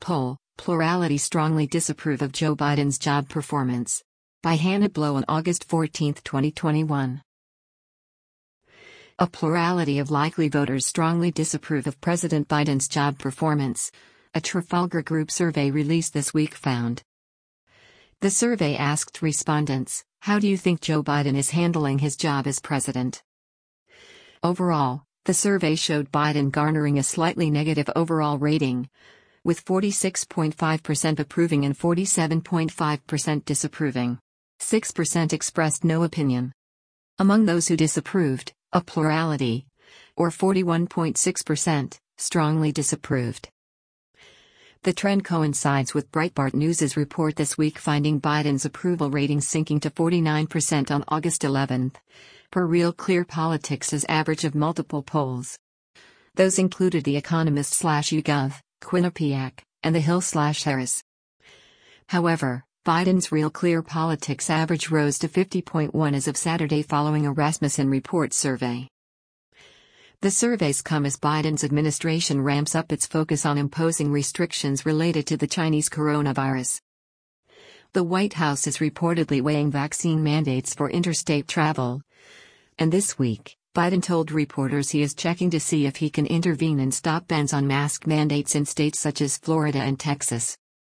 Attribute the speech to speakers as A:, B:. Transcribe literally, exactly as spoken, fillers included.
A: poll, plurality strongly disapprove of Joe Biden's job performance. By Hannah Blow on August fourteenth, twenty twenty-one. A plurality of likely voters strongly disapprove of President Biden's job performance, a Trafalgar Group survey released this week found. The survey asked respondents, "How do you think Joe Biden is handling his job as president?" Overall, the survey showed Biden garnering a slightly negative overall rating, with forty-six point five percent approving and forty-seven point five percent disapproving. six percent expressed no opinion. Among those who disapproved, a plurality, or forty-one point six percent, strongly disapproved. The trend coincides with Breitbart News's report this week finding Biden's approval rating sinking to forty-nine percent on August eleventh, per Real Clear Politics' average of multiple polls. Those included The Economist slash YouGov, Quinnipiac, and The Hill slash Harris. However, Biden's Real Clear Politics average rose to fifty point one as of Saturday following a Rasmussen Report survey. The surveys come as Biden's administration ramps up its focus on imposing restrictions related to the Chinese coronavirus. The White House is reportedly weighing vaccine mandates for interstate travel. And this week, Biden told reporters he is checking to see if he can intervene and stop bans on mask mandates in states such as Florida and Texas.